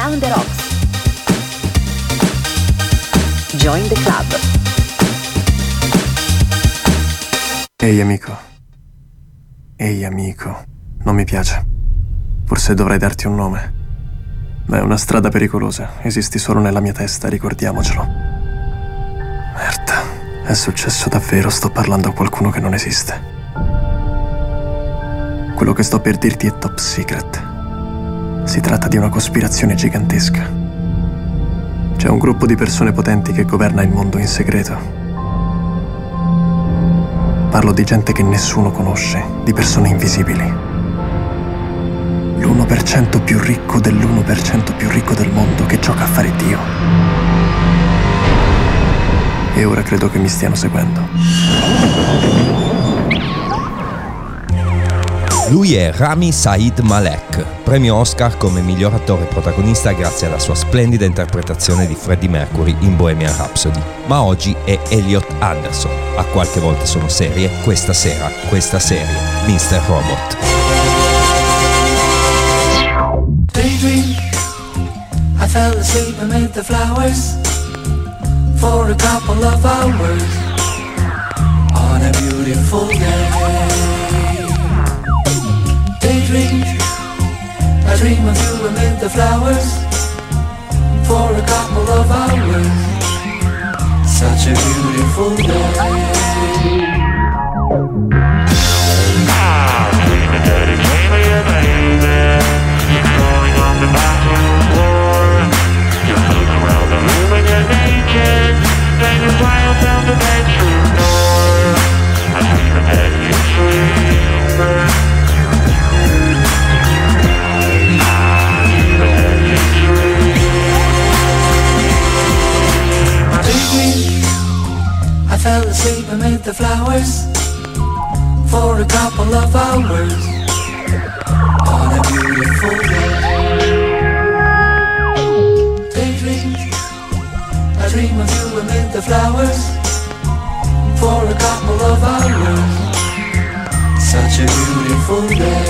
Around the Rocks. Join the club. Ehi amico. Ehi amico. Non mi piace. Forse dovrei darti un nome. Ma è una strada pericolosa. Esisti solo nella mia testa, ricordiamocelo. Merda. È successo davvero, sto parlando a qualcuno che non esiste. Quello che sto per dirti è top secret. Si tratta di una cospirazione gigantesca. C'è un gruppo di persone potenti che governa il mondo in segreto. Parlo di gente che nessuno conosce, di persone invisibili. L'1% più ricco dell'1% più ricco del mondo che gioca a fare Dio. E ora credo che mi stiano seguendo. Lui è Rami Saeed Malek, premio Oscar come miglior attore protagonista grazie alla sua splendida interpretazione di Freddie Mercury in Bohemian Rhapsody. Ma oggi è Elliot Anderson. A qualche volta sono serie, questa sera, questa serie, Mr. Robot. Daydream, I fell asleep amid the flowers for a couple of hours on a beautiful day. Daydream, I dream of you amid the flowers for a couple of hours. Such a beautiful day. Dreaming that it came here, baby. Going on the bathroom floor. You're floating around the room and you're naked. Then you fly down the bedroom door. I'm dreaming that you dream. I fell asleep amid the flowers for a couple of hours on a beautiful day. Daydream, I dream of you amid the flowers for a couple of hours. Such a beautiful day.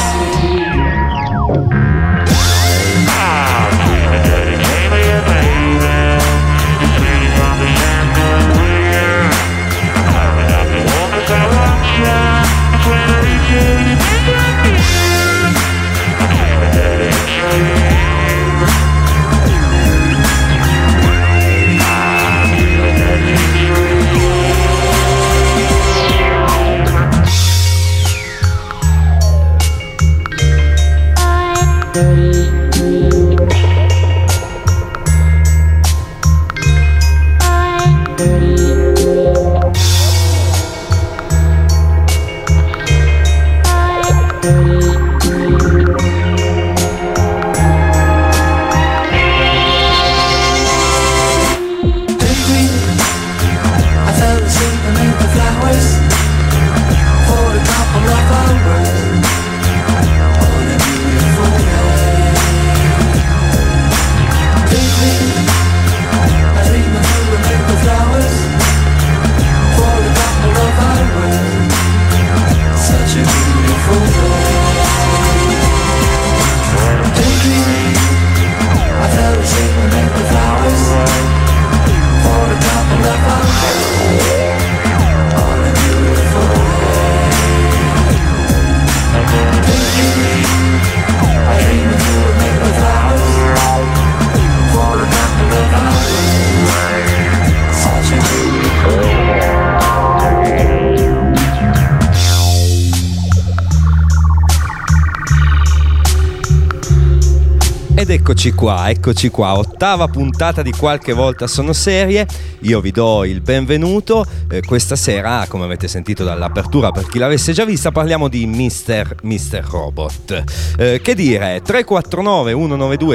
Eccoci qua, ottava puntata di Qualche Volta Sono Serie. Io vi do il benvenuto. Questa sera, come avete sentito dall'apertura, per chi l'avesse già vista, parliamo di Mr. Robot. Che dire, 349 192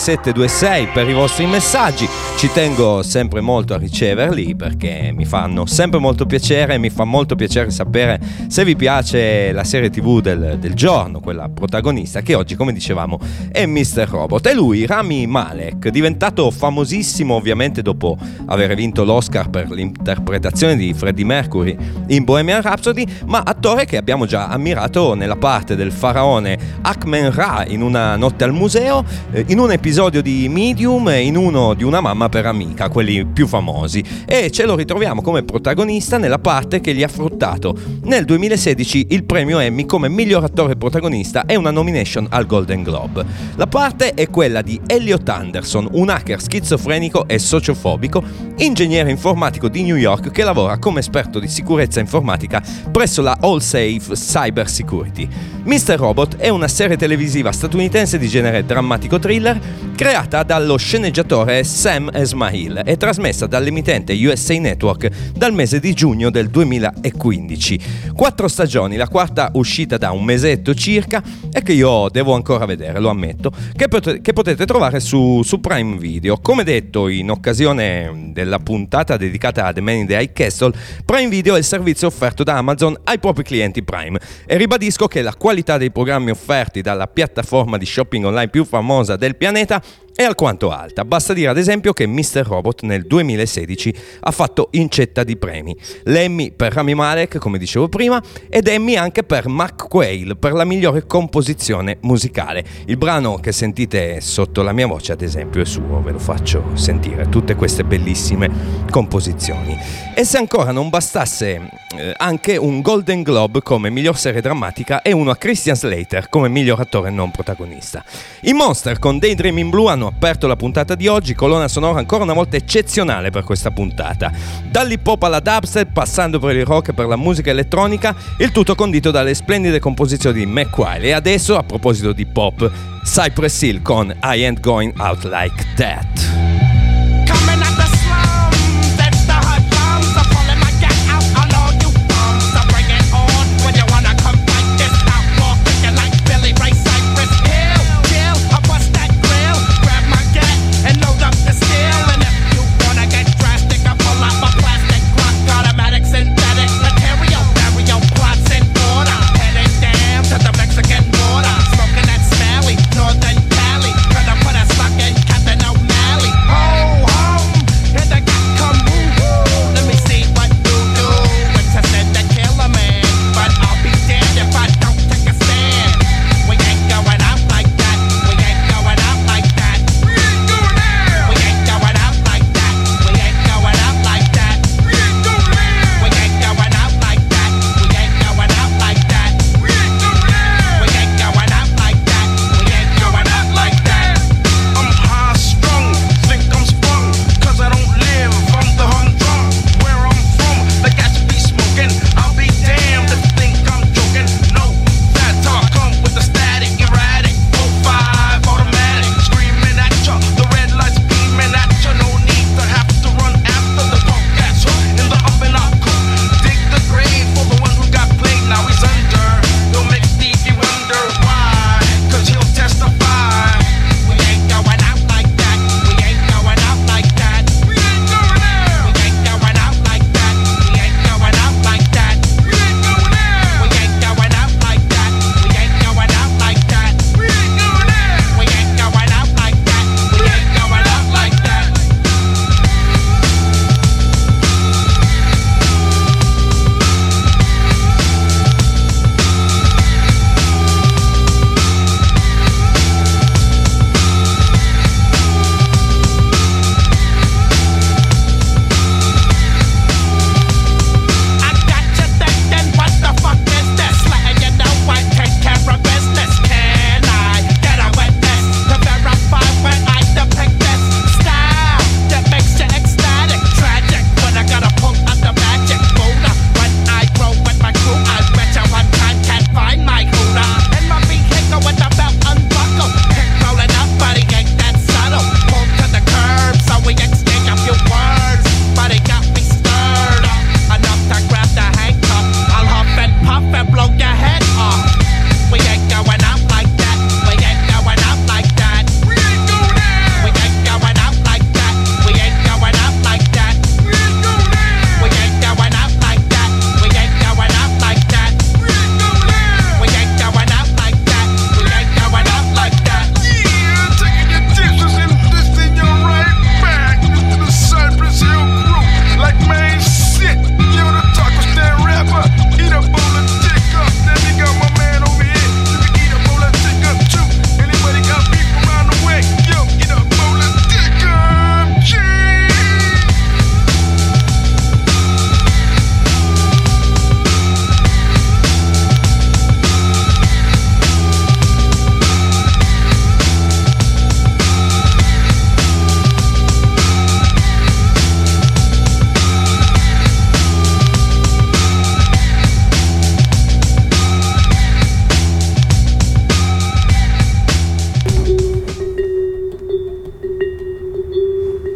7726 per i vostri messaggi. Ci tengo sempre molto a riceverli perché mi fanno sempre molto piacere. Mi fa molto piacere sapere se vi piace la serie TV del giorno, quella protagonista, che oggi, come dicevamo, è Mr. Robot. Robot. E lui, Rami Malek, diventato famosissimo ovviamente dopo aver vinto l'Oscar per l'interpretazione di Freddie Mercury in Bohemian Rhapsody, ma attore che abbiamo già ammirato nella parte del faraone Akhmen-Ra in Una notte al museo, in un episodio di Medium e in uno di Una mamma per amica, quelli più famosi, e ce lo ritroviamo come protagonista nella parte che gli ha fruttato nel 2016 il premio Emmy come miglior attore protagonista e una nomination al Golden Globe. La parte è quella di Elliot Anderson, un hacker schizofrenico e sociofobico, ingegnere informatico di New York che lavora come esperto di sicurezza informatica presso la AllSafe Cyber Security. Mr. Robot è una serie televisiva statunitense di genere drammatico thriller creata dallo sceneggiatore Sam Esmail e trasmessa dall'emittente USA Network dal mese di giugno del 2015. 4 stagioni, la quarta uscita da un mesetto circa e che io devo ancora vedere, lo ammetto, che potete trovare su Prime Video. Come detto in occasione della puntata dedicata a The Man in the High Castle, Prime Video è il servizio offerto da Amazon ai propri clienti Prime e ribadisco che la qualità dei programmi offerti dalla piattaforma di shopping online più famosa del pianeta è alquanto alta. Basta dire ad esempio che Mr. Robot nel 2016 ha fatto incetta di premi. L'Emmy per Rami Malek, come dicevo prima, ed Emmy anche per McQuail per la migliore composizione musicale. Il brano che sentite sotto la mia voce ad esempio è suo, ve lo faccio sentire, tutte queste bellissime composizioni. E se ancora non bastasse anche un Golden Globe come miglior serie drammatica e uno a Christian Slater come miglior attore non protagonista. I Monster con Daydream in Blue hanno aperto la puntata di oggi, colonna sonora ancora una volta eccezionale per questa puntata. Dall'hip hop alla dubstep, passando per il rock e per la musica elettronica, il tutto condito dalle splendide composizioni di McQuail. E adesso, a proposito di pop, Cypress Hill con I Ain't Going Out Like That. Coming at the slums, that's the hot bombs. I'm pulling my gat out on all you bums. I bring it on when you wanna come fight this outlaw, kicking like Billy Ray Cypress Hill. Chill, I bust that grill, grab my gat and load up the steel. And if you wanna get drastic, I pull out my plastic Glock, automatic synthetic material, stereo plots in order. Heading down to the Mexican border, smoking that Smalley, Northern Cali. Gonna put a suck in Captain O'Malley.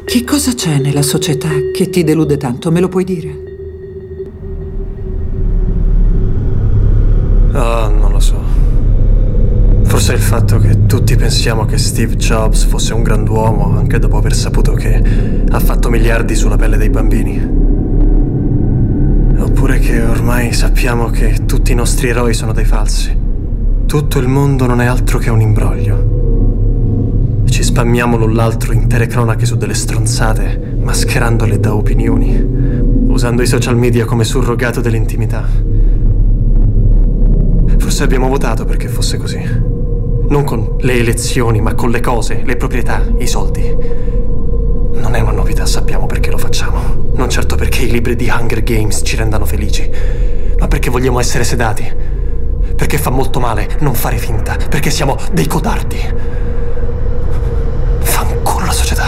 Che cosa c'è nella società che ti delude tanto? Me lo puoi dire? Non lo so. Forse il fatto che tutti pensiamo che Steve Jobs fosse un grand'uomo anche dopo aver saputo che ha fatto miliardi sulla pelle dei bambini. Oppure che ormai sappiamo che tutti i nostri eroi sono dei falsi. Tutto il mondo non è altro che un imbroglio. Ci spammiamo l'un l'altro intere cronache su delle stronzate, mascherandole da opinioni, usando i social media come surrogato dell'intimità. Forse abbiamo votato perché fosse così. Non con le elezioni, ma con le cose, le proprietà, i soldi. Non è una novità, sappiamo perché lo facciamo. Non certo perché i libri di Hunger Games ci rendano felici, ma perché vogliamo essere sedati. Perché fa molto male non fare finta, perché siamo dei codardi. Fanculo la società.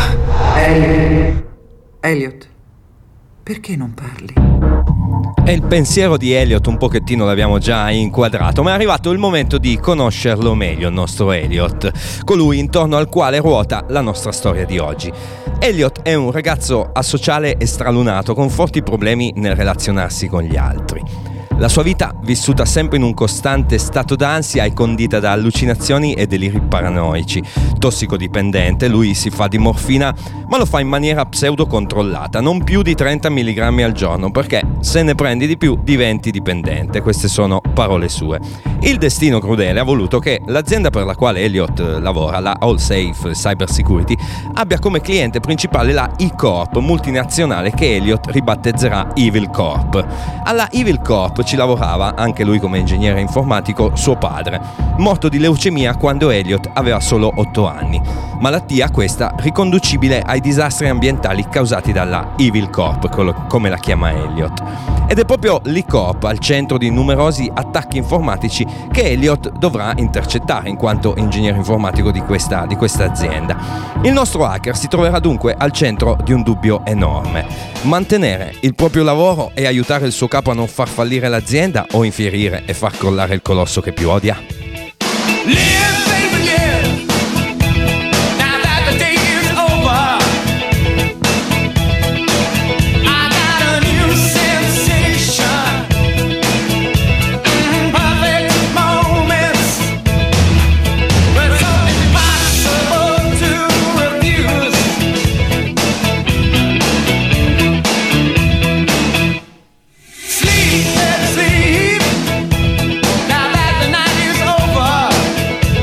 Elliot, perché non parli? E il pensiero di Elliot un pochettino l'abbiamo già inquadrato, ma è arrivato il momento di conoscerlo meglio, il nostro Elliot, colui intorno al quale ruota la nostra storia di oggi. Elliot è un ragazzo asociale e stralunato con forti problemi nel relazionarsi con gli altri. La sua vita, vissuta sempre in un costante stato d'ansia, è condita da allucinazioni e deliri paranoici. Tossicodipendente, lui si fa di morfina, ma lo fa in maniera pseudo-controllata, non più di 30 mg al giorno, perché se ne prendi di più diventi dipendente. Queste sono parole sue. Il destino crudele ha voluto che l'azienda per la quale Elliot lavora, la AllSafe Cyber Security, abbia come cliente principale la E-Corp, multinazionale che Elliot ribattezzerà Evil Corp. Alla Evil Corp ci lavorava, anche lui come ingegnere informatico, suo padre, morto di leucemia quando Elliot aveva solo 8 anni. Malattia questa riconducibile ai disastri ambientali causati dalla Evil Corp, come la chiama Elliot. Ed è proprio l'E-Corp al centro di numerosi attacchi informatici che Elliot dovrà intercettare in quanto ingegnere informatico di questa azienda. Il nostro hacker si troverà dunque al centro di un dubbio enorme: mantenere il proprio lavoro e aiutare il suo capo a non far fallire l'azienda, o infierire e far crollare il colosso che più odia? Sleep, now that the night is over.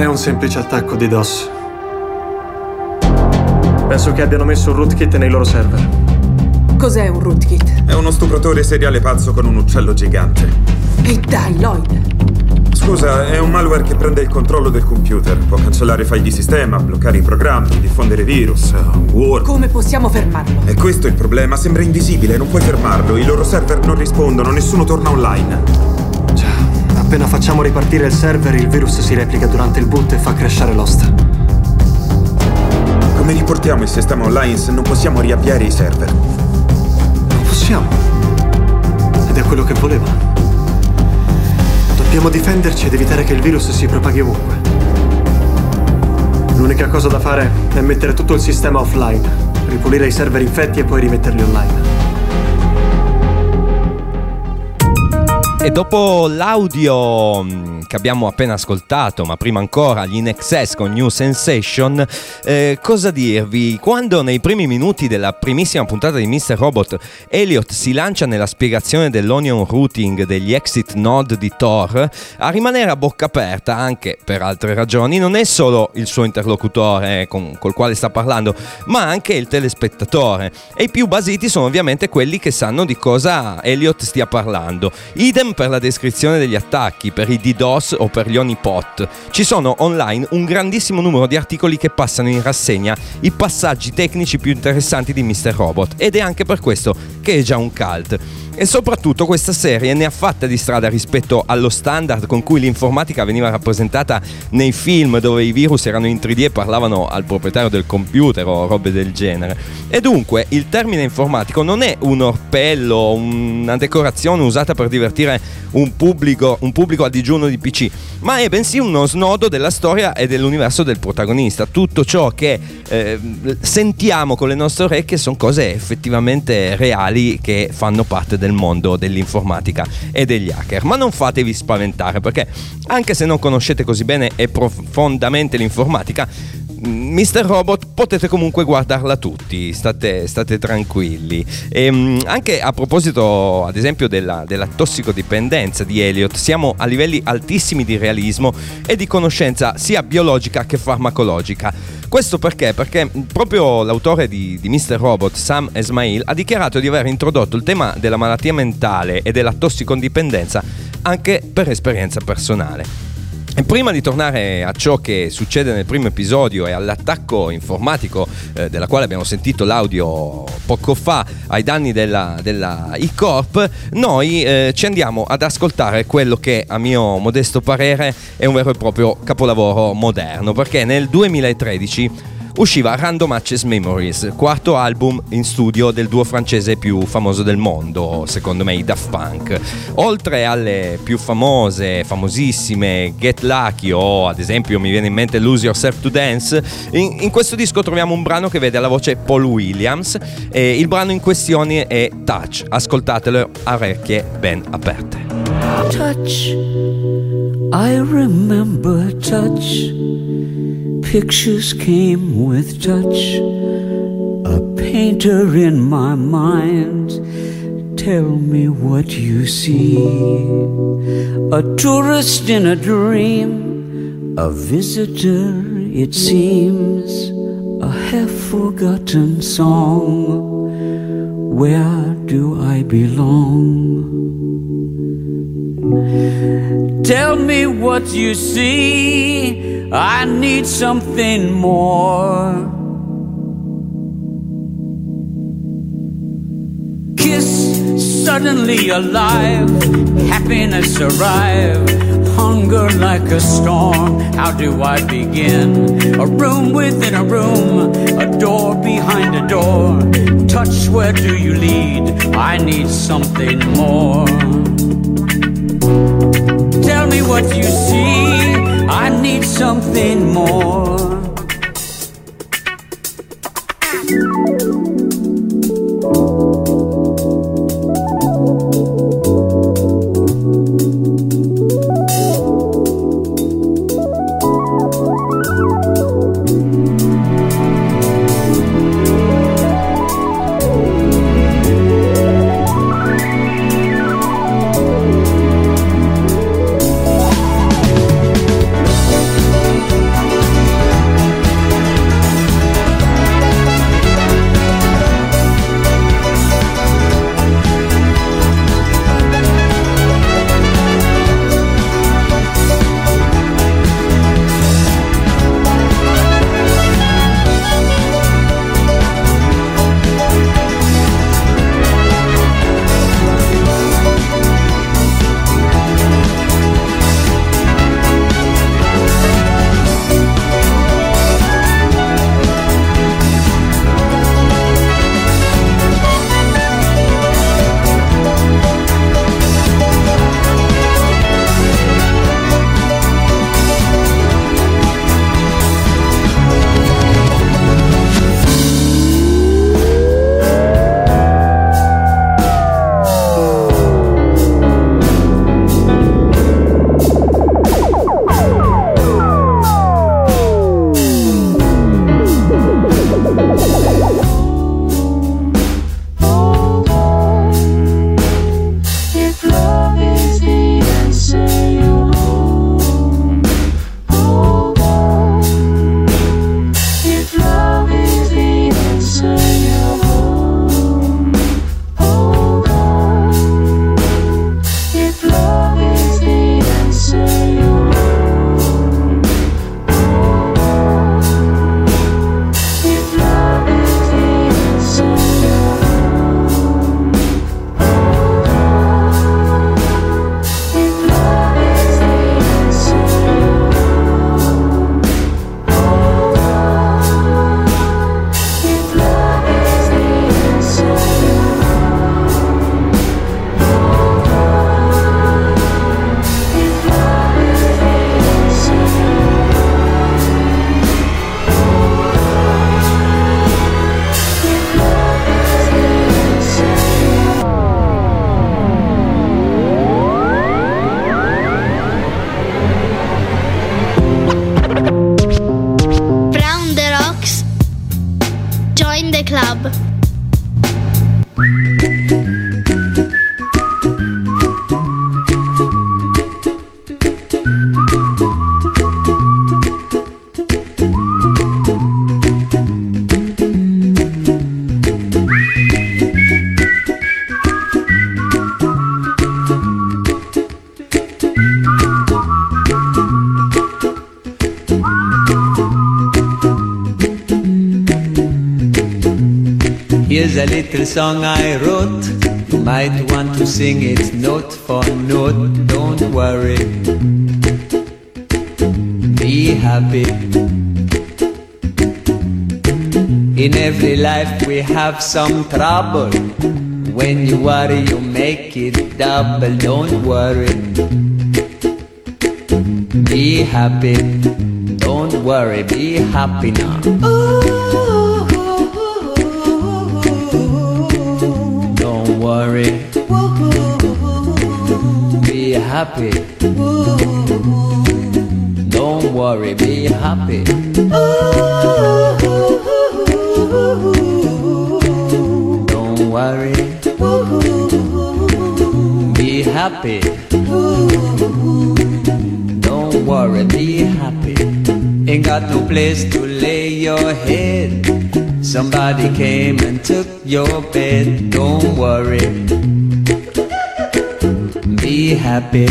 è un semplice attacco di DOS. Penso che abbiano messo un rootkit nei loro server. Cos'è un rootkit? È uno stupratore seriale pazzo con un uccello gigante. E dai, Lloyd! Scusa, è un malware che prende il controllo del computer. Può cancellare file di sistema, bloccare i programmi, diffondere virus, worm. Come possiamo fermarlo? E questo è il problema, sembra invisibile, non puoi fermarlo. I loro server non rispondono, nessuno torna online. Già, appena facciamo ripartire il server, il virus si replica durante il boot e fa crashare l'host. Come riportiamo il sistema online se non possiamo riavviare i server? Non possiamo. Ed è quello che volevo. Dobbiamo difenderci ed evitare che il virus si propaghi ovunque. L'unica cosa da fare è mettere tutto il sistema offline, ripulire i server infetti e poi rimetterli online. E dopo l'audio che abbiamo appena ascoltato, ma prima ancora gli In Excess con New Sensation, cosa dirvi? Quando nei primi minuti della primissima puntata di Mr. Robot Elliot si lancia nella spiegazione dell'onion routing degli exit node di Tor, a rimanere a bocca aperta anche per altre ragioni non è solo il suo interlocutore col quale sta parlando, ma anche il telespettatore, e i più basiti sono ovviamente quelli che sanno di cosa Elliot stia parlando. Idem per la descrizione degli attacchi, per i DDoS o per gli honeypot. Ci sono online un grandissimo numero di articoli che passano in rassegna i passaggi tecnici più interessanti di Mr. Robot, ed è anche per questo che è già un cult. E soprattutto questa serie ne ha fatta di strada rispetto allo standard con cui l'informatica veniva rappresentata nei film, dove i virus erano in 3D e parlavano al proprietario del computer o robe del genere. E dunque il termine informatico non è un orpello, una decorazione usata per divertire un pubblico a digiuno di PC, ma è bensì uno snodo della storia e dell'universo del protagonista. Tutto ciò che sentiamo con le nostre orecchie sono cose effettivamente reali che fanno parte del mondo dell'informatica e degli hacker. Ma non fatevi spaventare, perché anche se non conoscete così bene e profondamente l'informatica, Mr. Robot potete comunque guardarla tutti, state tranquilli. E anche a proposito ad esempio della tossicodipendenza di Elliot, siamo a livelli altissimi di realismo e di conoscenza sia biologica che farmacologica. Questo perché proprio l'autore di Mr. Robot, Sam Esmail, ha dichiarato di aver introdotto il tema della malattia mentale e della tossicodipendenza anche per esperienza personale. E prima di tornare a ciò che succede nel primo episodio e all'attacco informatico della quale abbiamo sentito l'audio poco fa ai danni della E-Corp, noi ci andiamo ad ascoltare quello che a mio modesto parere è un vero e proprio capolavoro moderno, perché nel 2013 usciva Random Access Memories, quarto album in studio del duo francese più famoso del mondo, secondo me i Daft Punk. Oltre alle più famosissime Get Lucky o ad esempio mi viene in mente Lose Yourself to Dance, in questo disco troviamo un brano che vede alla voce Paul Williams e il brano in questione è Touch. Ascoltatelo a orecchie ben aperte. Touch, I remember touch. Pictures came with touch, a painter in my mind. Tell me what you see. A tourist in a dream, a visitor it seems, a half-forgotten song. Where do I belong? Tell me what you see. I need something more. Kiss, suddenly alive. Happiness arrive. Hunger like a storm. How do I begin? A room within a room. A door behind a door. Touch, where do you lead? I need something more. Tell me what you see. I need something more. club. Here's a little song I wrote. You might want to sing it note for note. Don't worry, be happy. In every life we have some trouble. When you worry you make it double. Don't worry, be happy. Don't worry, be happy now. Don't worry, be happy. Don't worry, be happy. Don't worry, be happy. Don't worry, be happy. Ain't got no place to lay your head. Somebody came and took your bed. Don't worry, be happy.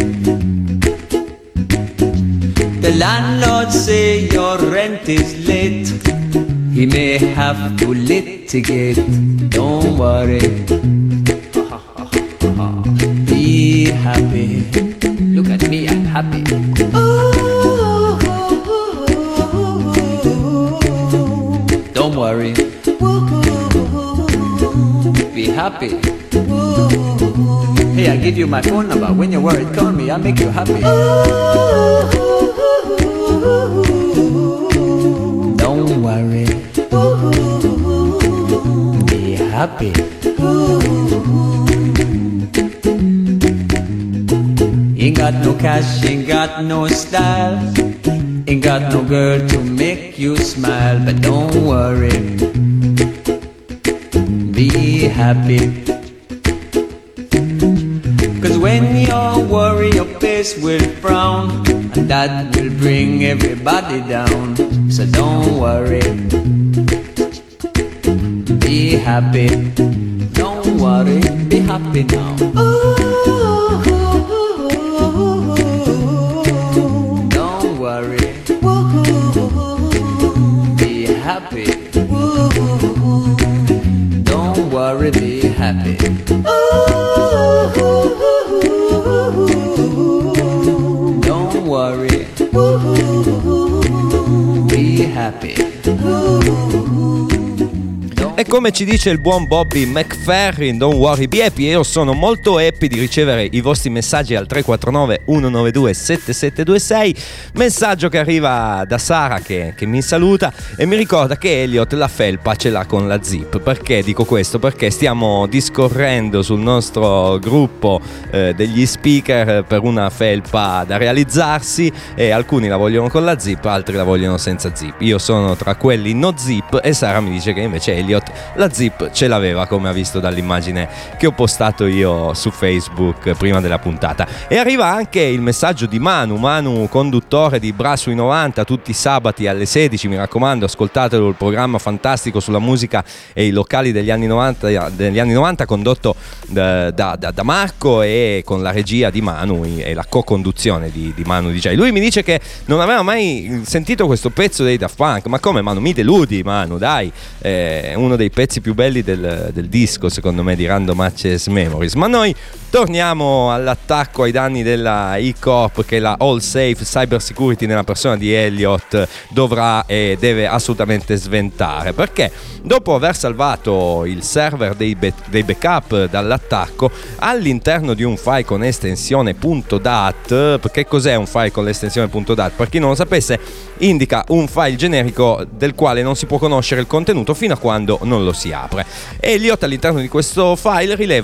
The landlord say your rent is late. He may have to litigate. Don't worry, be happy. Look at me, I'm happy. Don't worry, be happy. Hey, I'll give you my phone number. When you're worried, call me, I'll make you happy. Don't worry, be happy. Ain't got no cash, ain't got no style. Ain't got no girl to make you smile. But don't worry, be happy. Cause when you worry your face will frown, and that will bring everybody down. So don't worry, be happy. Don't worry, be happy now. Don't worry, be happy. Don't worry, be happy. Don't worry, be happy. E come ci dice il buon Bobby McFerrin, don't worry, be happy. Io sono molto happy di ricevere i vostri messaggi al 349 192 7726. Messaggio che arriva da Sara che mi saluta e mi ricorda che Elliot la felpa ce l'ha con la zip. Perché dico questo? Perché stiamo discorrendo sul nostro gruppo degli speaker per una felpa da realizzarsi, e alcuni la vogliono con la zip, altri la vogliono senza zip. Io sono tra quelli no zip e Sara mi dice che invece Elliot la zip ce l'aveva, come ha visto dall'immagine che ho postato io su Facebook prima della puntata. E arriva anche il messaggio di Manu, conduttore di Bra sui 90 tutti i sabati alle 16. Mi raccomando, ascoltatelo, il programma fantastico sulla musica e i locali degli anni 90 condotto da Marco, e con la regia di Manu e la co-conduzione di Manu DJ. Lui mi dice che non aveva mai sentito questo pezzo dei Daft Punk. Ma come, Manu? Mi deludi, Manu, dai. Uno dei pezzi più belli del disco, secondo me, di Random Access Memories. Ma noi torniamo all'attacco ai danni della E-Corp, che la All Safe Cyber Security nella persona di Elliot dovrà e deve assolutamente sventare, perché dopo aver salvato il server dei backup dall'attacco all'interno di un file con estensione .dat. Che cos'è un file con l'estensione .dat? Per chi non lo sapesse, indica un file generico del quale non si può conoscere il contenuto fino a quando non lo si apre. Elliot all'interno di questo file rileva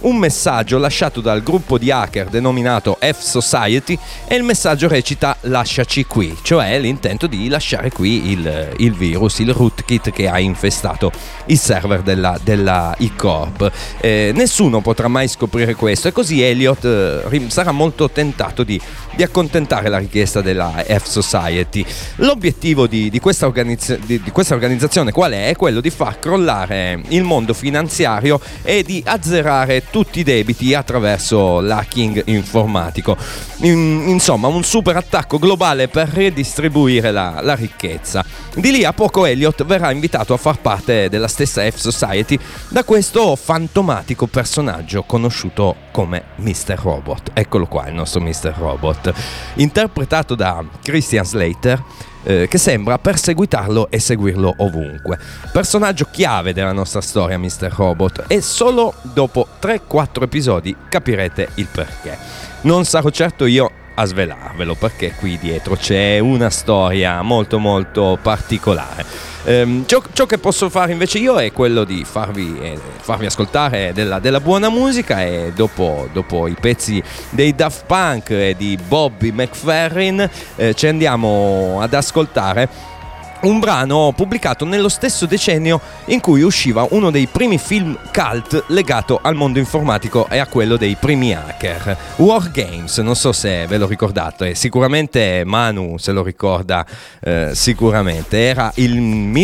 un messaggio lasciato dal gruppo di hacker denominato F-Society, e il messaggio recita "lasciaci qui", cioè l'intento di lasciare qui il virus, il rootkit che ha infestato i server della E-Corp. Nessuno potrà mai scoprire questo, e così Elliot sarà molto tentato di accontentare la richiesta della F-Society. L'obiettivo di questa organizzazione qual è? È quello di far crollare il mondo finanziario e di azzerare tutti i debiti attraverso l'hacking informatico. Insomma, un super attacco globale per redistribuire la ricchezza. Di lì a poco Elliot verrà invitato a far parte della stessa F-Society da questo fantomatico personaggio conosciuto come Mr. Robot. Eccolo qua, il nostro Mr. Robot, interpretato da Christian Slater, che sembra perseguitarlo e seguirlo ovunque. Personaggio chiave della nostra storia, Mr. Robot, e solo dopo 3-4 episodi capirete il perché. Non sarò certo io a svelarvelo, perché qui dietro c'è una storia molto molto particolare. Ciò che posso fare invece io è quello di farvi ascoltare della buona musica, e dopo i pezzi dei Daft Punk e di Bobby McFerrin ci andiamo ad ascoltare un brano pubblicato nello stesso decennio in cui usciva uno dei primi film cult legato al mondo informatico e a quello dei primi hacker, War Games. Non so se ve lo ricordate, sicuramente Manu se lo ricorda, sicuramente. Era il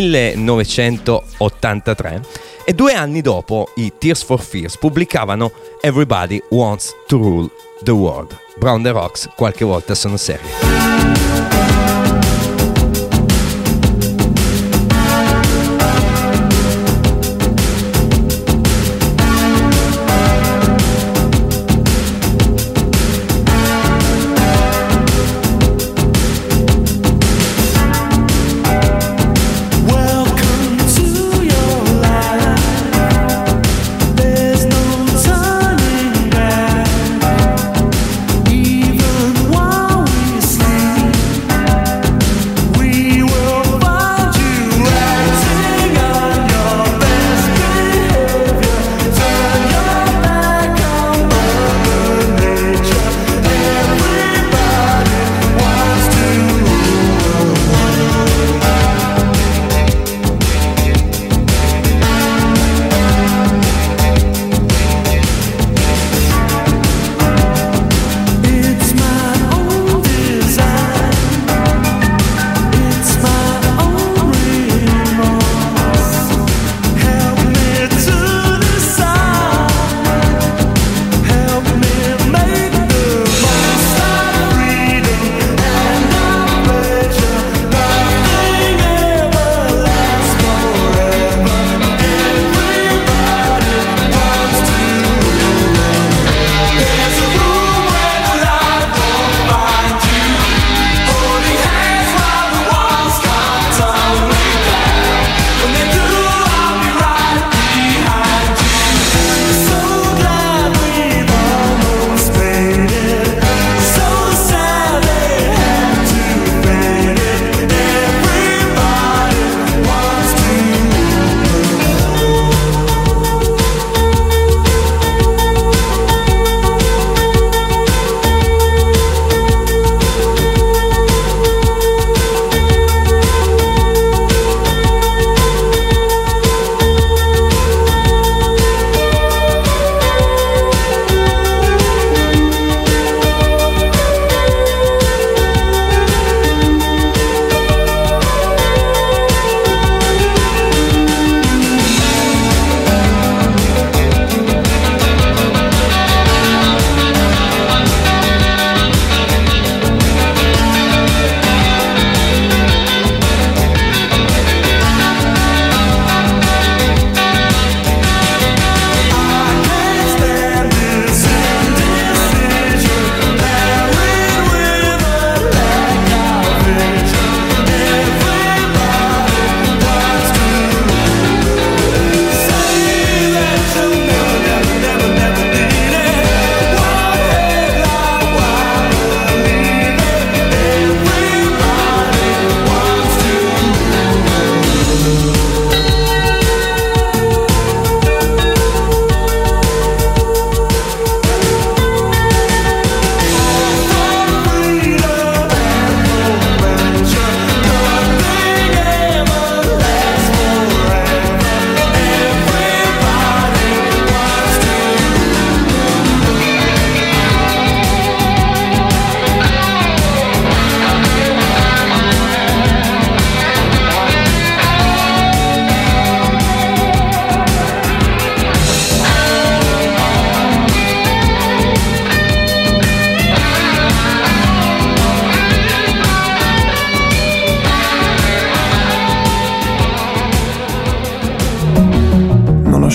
1983 e 2 anni dopo i Tears for Fears pubblicavano Everybody Wants to Rule the World. Brown the Rocks qualche volta sono serie. Even while we sleep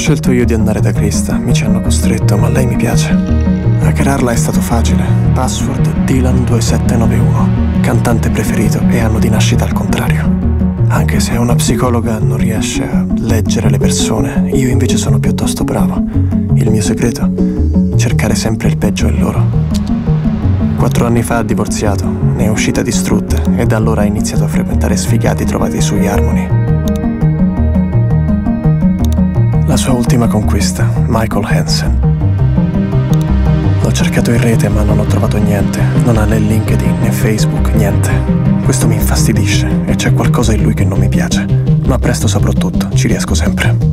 scelto io di andare da Krista, mi ci hanno costretto, ma lei mi piace. Hackerarla è stato facile. Password Dylan2791, cantante preferito e anno di nascita al contrario. Anche se una psicologa non riesce a leggere le persone, io invece sono piuttosto bravo. Il mio segreto? Cercare sempre il peggio in loro. 4 anni fa ha divorziato, ne è uscita distrutta e da allora ha iniziato a frequentare sfigati trovati sugli Harmony. La sua ultima conquista, Michael Hansen. L'ho cercato in rete ma non ho trovato niente. Non ha né LinkedIn né Facebook, niente. Questo mi infastidisce e c'è qualcosa in lui che non mi piace. Ma presto saprò tutto, ci riesco sempre.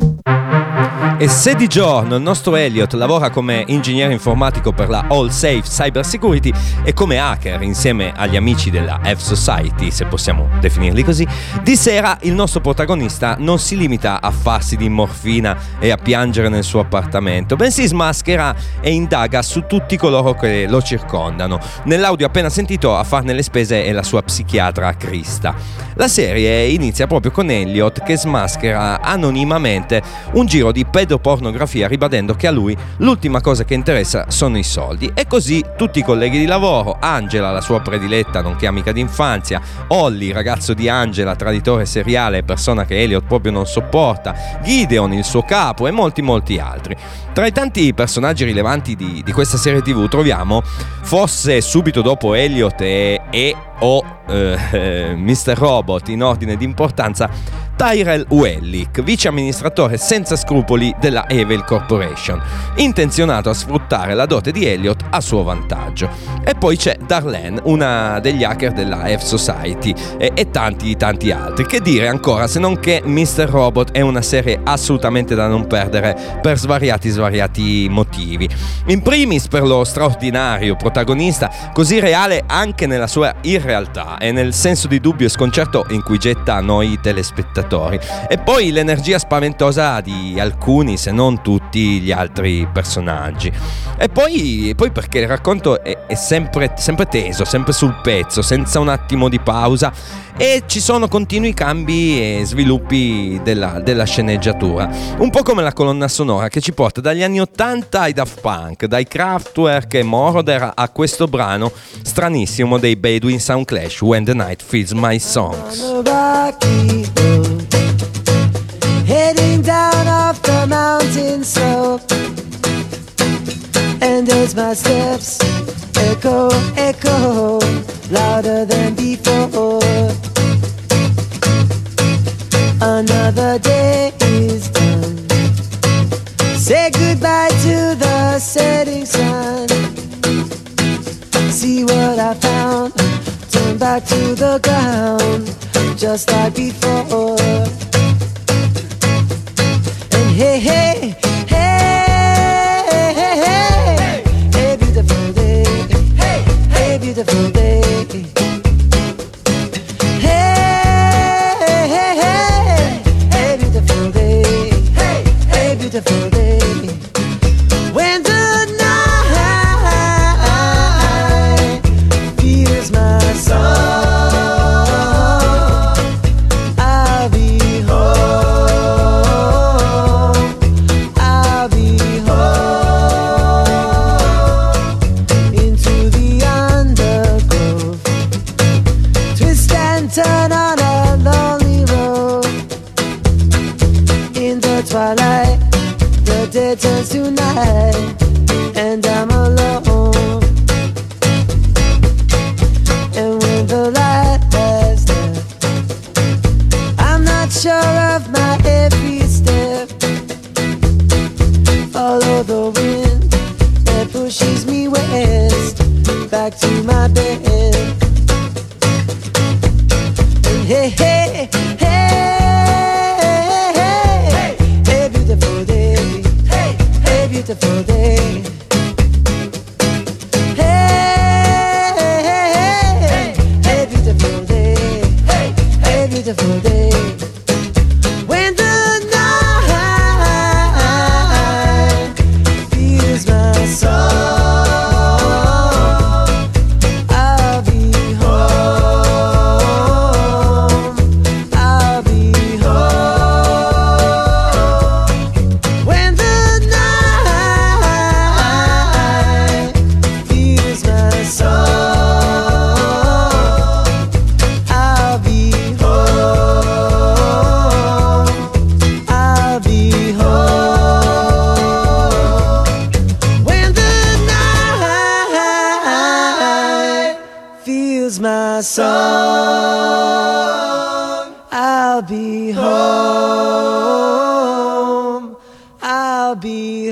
E se di giorno il nostro Elliot lavora come ingegnere informatico per la All Safe Cyber Security e come hacker insieme agli amici della F-Society, se possiamo definirli così, di sera il nostro protagonista non si limita a farsi di morfina e a piangere nel suo appartamento, bensì smaschera e indaga su tutti coloro che lo circondano. Nell'audio appena sentito a farne le spese è la sua psichiatra Krista. La serie inizia proprio con Elliot che smaschera anonimamente un giro di pedopornografia, ribadendo che a lui l'ultima cosa che interessa sono i soldi. E così tutti i colleghi di lavoro, Angela, la sua prediletta nonché amica d'infanzia, Holly, ragazzo di Angela, traditore seriale, persona che Elliot proprio non sopporta, Gideon, il suo capo, e molti altri. Tra i tanti personaggi rilevanti di questa serie TV troviamo, forse subito dopo Elliot e Mr. Robot in ordine di importanza, Tyrell Wellick, vice amministratore senza scrupoli della Evil Corporation, intenzionato a sfruttare la dote di Elliot a suo vantaggio. E poi c'è Darlene, una degli hacker della F-Society, e tanti altri. Che dire ancora se non che Mr. Robot è una serie assolutamente da non perdere per svariati motivi. In primis per lo straordinario protagonista, così reale anche nella sua irrealtà e nel senso di dubbio e sconcerto in cui getta noi telespettatori, e poi l'energia spaventosa di alcuni se non tutti gli altri personaggi, e poi perché il racconto è sempre teso, sempre sul pezzo, senza un attimo di pausa, e ci sono continui cambi e sviluppi della sceneggiatura, un po' come la colonna sonora che ci porta dagli anni 80 ai Daft Punk, dai Kraftwerk e Moroder a questo brano stranissimo dei Bedouin Soundclash, When the Night Feeds My Songs. Heading down off the mountain slope, and as my steps echo louder than before, another day is done. Say goodbye to the setting sun. See what I found, turn back to the ground, just like before. Hey, hey, hey, hey, hey, hey, beautiful day, hey, hey, beautiful day, hey, hey, hey, hey, beautiful day, hey, hey, beautiful day. When the night feels my soul, twilight, the day turns to night, and I'm alone. And when the light has left, I'm not sure of my every step. Follow the wind that pushes me west, back to my bed. And hey, hey, hey, beautiful day, hey, hey, beautiful day. Hey, hey, hey, hey, beautiful day, hey, hey, beautiful day. When the home. I'll be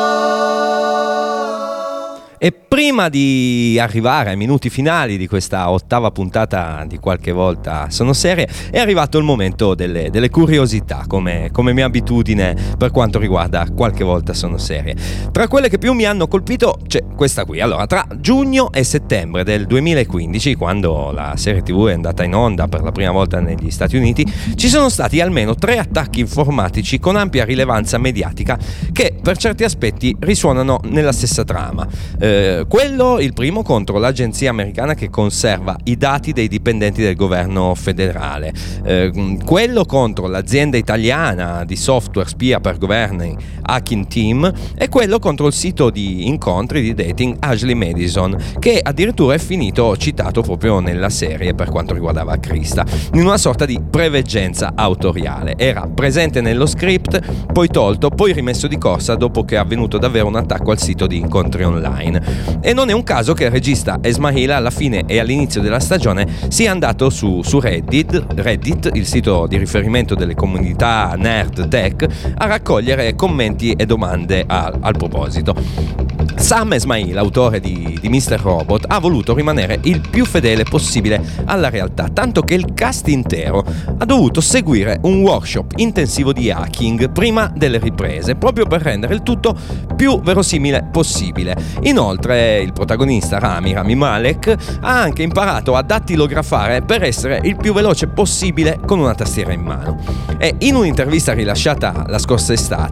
home. E prima di arrivare ai minuti finali di questa ottava puntata di Qualche Volta Sono Serie, è arrivato il momento delle curiosità, come mia abitudine per quanto riguarda Qualche Volta Sono Serie. Tra quelle che più mi hanno colpito c'è questa qui. Allora, tra giugno e settembre del 2015, quando la serie TV è andata in onda per la prima volta negli Stati Uniti, ci sono stati almeno 3 attacchi informatici con ampia rilevanza mediatica che per certi aspetti risuonano nella stessa trama. Quello, il primo, contro l'agenzia americana che conserva i dati dei dipendenti del governo federale, quello contro l'azienda italiana di software spia per governi Hacking Team, e quello contro il sito di incontri di dating Ashley Madison, che addirittura è finito citato proprio nella serie per quanto riguardava Krista, in una sorta di preveggenza autoriale. Era presente nello script, poi tolto, poi rimesso di corsa dopo che è avvenuto davvero un attacco al sito di incontri online. E non è un caso che il regista Esmail alla fine e all'inizio della stagione sia andato su Reddit, il sito di riferimento delle comunità nerd tech, a raccogliere commenti e domande al proposito. Sam Esmail, autore di Mr. Robot, ha voluto rimanere il più fedele possibile alla realtà, tanto che il cast intero ha dovuto seguire un workshop intensivo di hacking prima delle riprese, proprio per rendere il tutto più verosimile possibile. Inoltre il protagonista Rami Malek ha anche imparato a dattilografare per essere il più veloce possibile con una tastiera in mano. E in un'intervista rilasciata la scorsa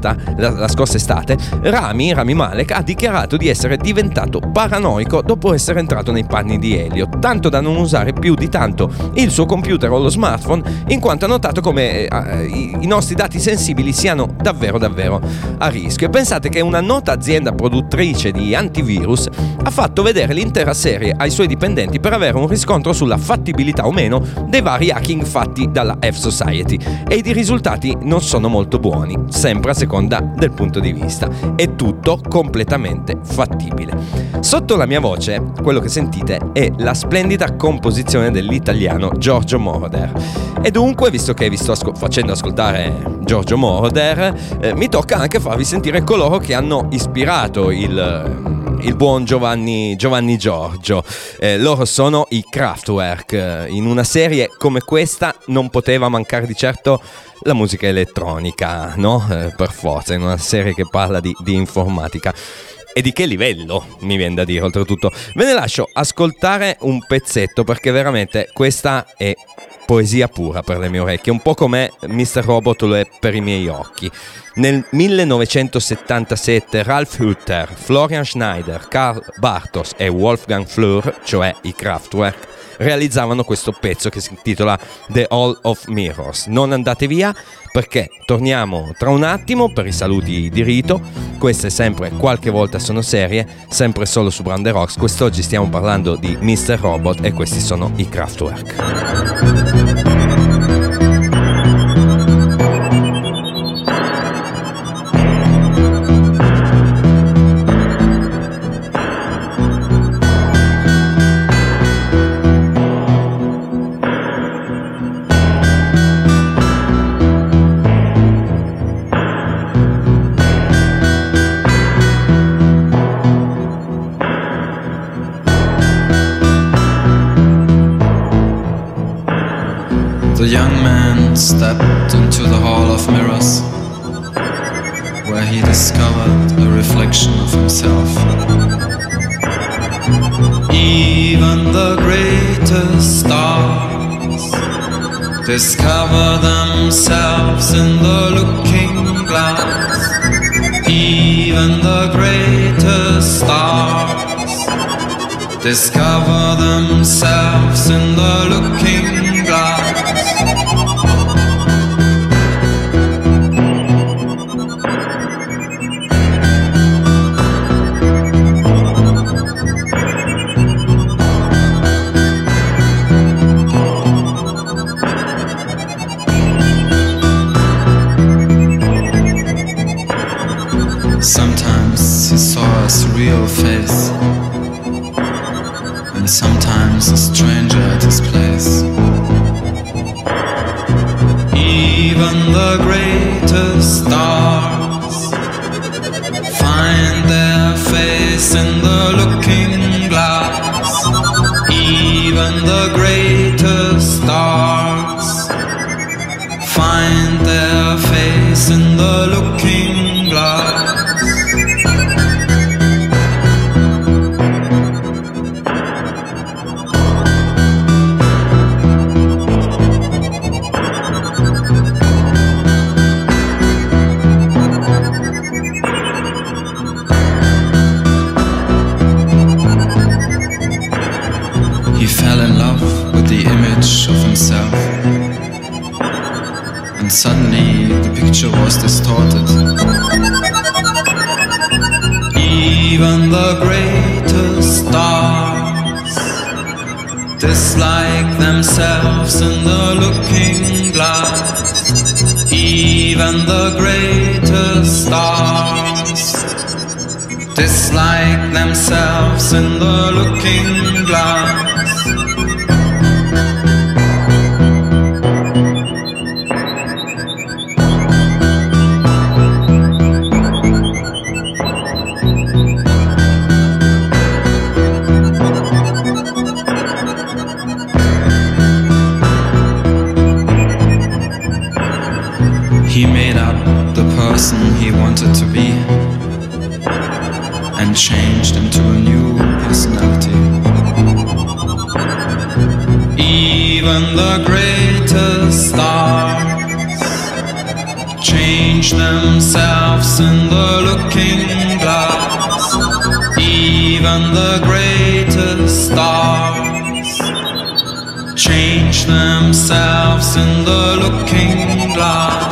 estate, Rami Malek ha dichiarato di essere diventato paranoico dopo essere entrato nei panni di Elliot, tanto da non usare più di tanto il suo computer o lo smartphone, in quanto ha notato come i nostri dati sensibili siano davvero a rischio. E pensate che una nota azienda produttrice di antivirus ha fatto vedere l'intera serie ai suoi dipendenti per avere un riscontro sulla fattibilità o meno dei vari hacking fatti dalla F-Society, e i risultati non sono molto buoni, sempre a seconda del punto di vista. È tutto completamente fattibile. Sotto la mia voce, quello che sentite è la splendida composizione dell'italiano Giorgio Moroder. E dunque, visto che vi sto facendo ascoltare Giorgio Moroder, mi tocca anche farvi sentire coloro che hanno ispirato il buon Giovanni Giorgio. Loro sono i Kraftwerk. In una serie come questa non poteva mancare di certo la musica elettronica, no? Per forza, in una serie che parla di informatica. E di che livello, mi viene da dire, oltretutto. Ve ne lascio ascoltare un pezzetto, perché veramente questa è poesia pura per le mie orecchie, un po' come Mr. Robot lo è per i miei occhi. Nel 1977 Ralf Hütter, Florian Schneider, Karl Bartos e Wolfgang Flür, cioè i Kraftwerk, realizzavano questo pezzo che si intitola The Hall of Mirrors. Non andate via, perché torniamo tra un attimo per i saluti di rito. Questa è sempre Qualche Volta Sono Serie, sempre solo su Brand Rocks. Quest'oggi stiamo parlando di Mr. Robot e questi sono i Kraftwerk. The young man stepped into the Hall of Mirrors, where he discovered a reflection of himself. Even the greatest stars discover themselves in the looking glass. Even the greatest stars discover themselves in the looking glass. Sometimes he saw a surreal face, and sometimes a stranger at his place. the greatest stars find their face in the looking glass. Even the greatest stars find their face in the looking glass. He fell in love with the image of himself, and suddenly the picture was distorted. Even the greatest stars dislike themselves in the looking glass. Even the greatest stars dislike themselves in the looking glass. He made up the person he wanted to be and changed into a new personality. Even the greatest stars change themselves in the looking glass. Even the greatest stars change themselves in the looking glass.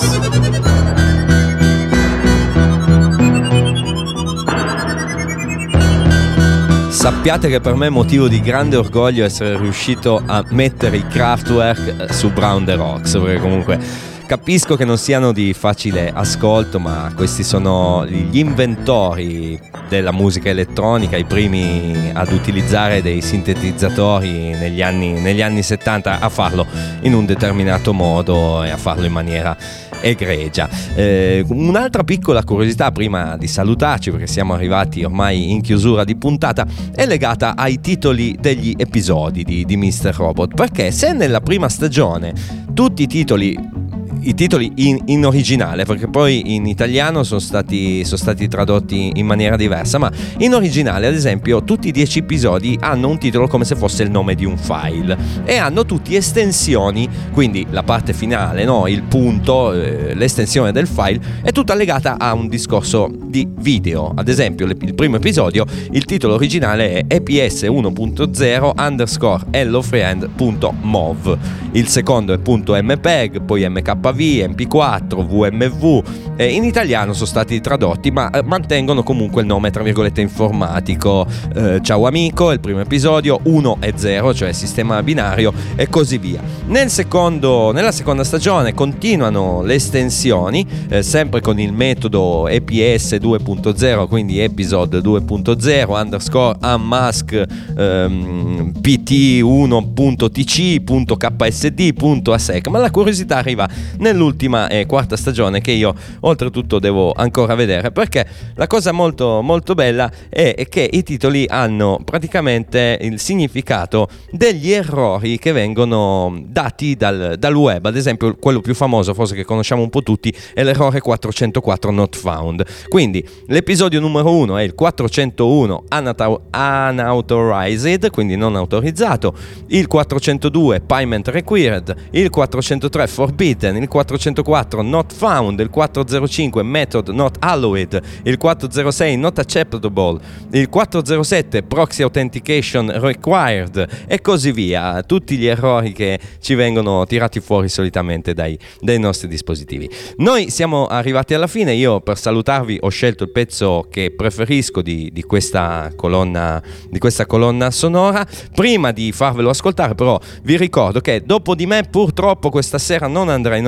Sappiate che per me è motivo di grande orgoglio essere riuscito a mettere i Kraftwerk su Brown the Rocks, perché comunque capisco che non siano di facile ascolto, ma questi sono gli inventori della musica elettronica, i primi ad utilizzare dei sintetizzatori negli anni 70, a farlo in un determinato modo e a farlo in maniera egregia. Un'altra piccola curiosità prima di salutarci, perché siamo arrivati ormai in chiusura di puntata, è legata ai titoli degli episodi di Mr. Robot, perché se nella prima stagione tutti i titoli in originale, perché poi in italiano sono stati tradotti in maniera diversa, ma in originale ad esempio tutti i 10 episodi hanno un titolo come se fosse il nome di un file e hanno tutti estensioni, quindi la parte finale, no? Il punto, l'estensione del file è tutta legata a un discorso di video. Ad esempio il primo episodio, il titolo originale è eps1.0_hellofriend.mov, il secondo è .mpeg, poi mkv, mp4, vmv. In italiano sono stati tradotti, ma mantengono comunque il nome tra virgolette informatico. Ciao amico, il primo episodio, 1 e 0, cioè sistema binario, e così via. Nella seconda stagione continuano le estensioni, sempre con il metodo EPS 2.0, quindi episode 2.0 underscore unmask pt1.tc.ksd.asec. Ma la curiosità arriva nell'ultima e quarta stagione, che io oltretutto devo ancora vedere, perché la cosa molto molto bella è che i titoli hanno praticamente il significato degli errori che vengono dati dal web. Ad esempio quello più famoso, forse che conosciamo un po' tutti, è l'errore 404 not found. Quindi l'episodio numero 1 è il 401 unauthorized, quindi non autorizzato, il 402 payment required, il 403 forbidden, il 404 not found, il 405 method not allowed, il 406 not acceptable, il 407 proxy authentication required e così via. Tutti gli errori che ci vengono tirati fuori solitamente dai nostri dispositivi. Noi siamo arrivati alla fine. Io, per salutarvi, ho scelto il pezzo che preferisco di questa colonna sonora. Prima di farvelo ascoltare, però, vi ricordo che dopo di me purtroppo questa sera non andrà in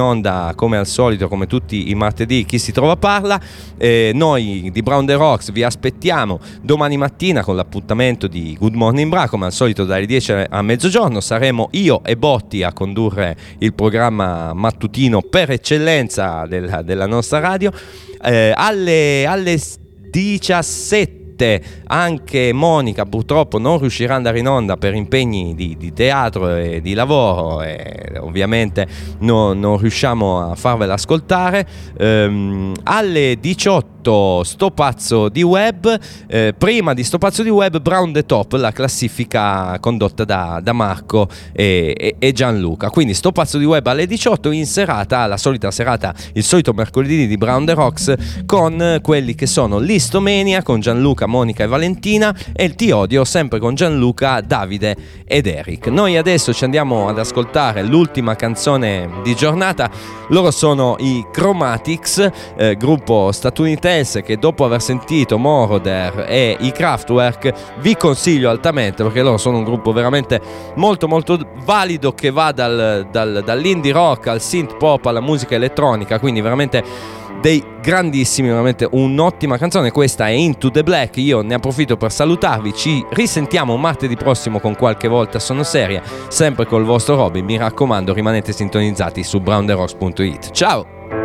onda come al solito, come tutti i martedì, Chi si trova parla. Noi di Brown the Rocks vi aspettiamo domani mattina con l'appuntamento di Good Morning Bra, come al solito dalle 10 a mezzogiorno. Saremo io e Botti a condurre il programma mattutino per eccellenza della nostra radio. Alle 17 anche Monica purtroppo non riuscirà ad andare in onda per impegni di teatro e di lavoro, e ovviamente non riusciamo a farvela ascoltare. Alle 18 Sto pazzo di web, prima di Sto pazzo di web Brown the Top, la classifica condotta da Marco e Gianluca. Quindi Sto pazzo di web alle 18, in serata, la solita serata, il solito mercoledì di Brown the Rocks, con quelli che sono Listomania con Gianluca, Monica e Valentina, e il Ti odio sempre con Gianluca, Davide ed Eric. Noi adesso ci andiamo ad ascoltare l'ultima canzone di giornata. Loro sono i Chromatics, gruppo statunitense che dopo aver sentito Moroder e i Kraftwerk vi consiglio altamente, perché loro sono un gruppo veramente molto molto valido, che va dall'indie rock al synth pop alla musica elettronica, quindi veramente dei grandissimi, veramente un'ottima canzone. Questa è Into the Black. Io ne approfitto per salutarvi, ci risentiamo martedì prossimo con Qualche volta sono seria, sempre col vostro Robin. Mi raccomando, rimanete sintonizzati su browntheRocks.it. Ciao.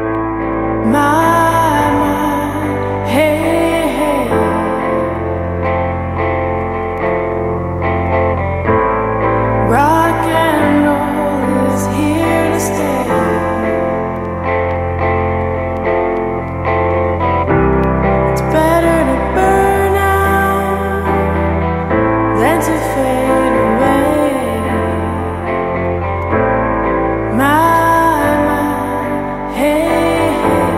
Rock and roll is here to stay. It's better to burn out than to fade away. My, hey, hey.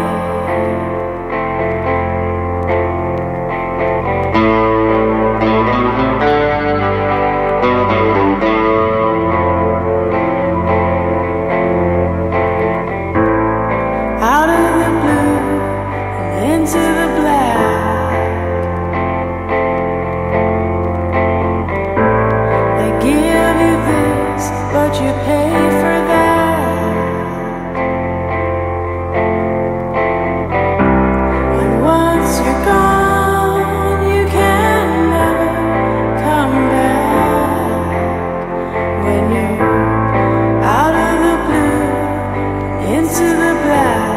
Out of the blue and into the black, I give you this, but you pay for that. And once you're gone, you can never come back. When you're out of the blue, into the black.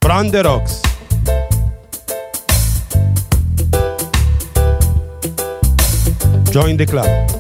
From the Rocks. Join the club.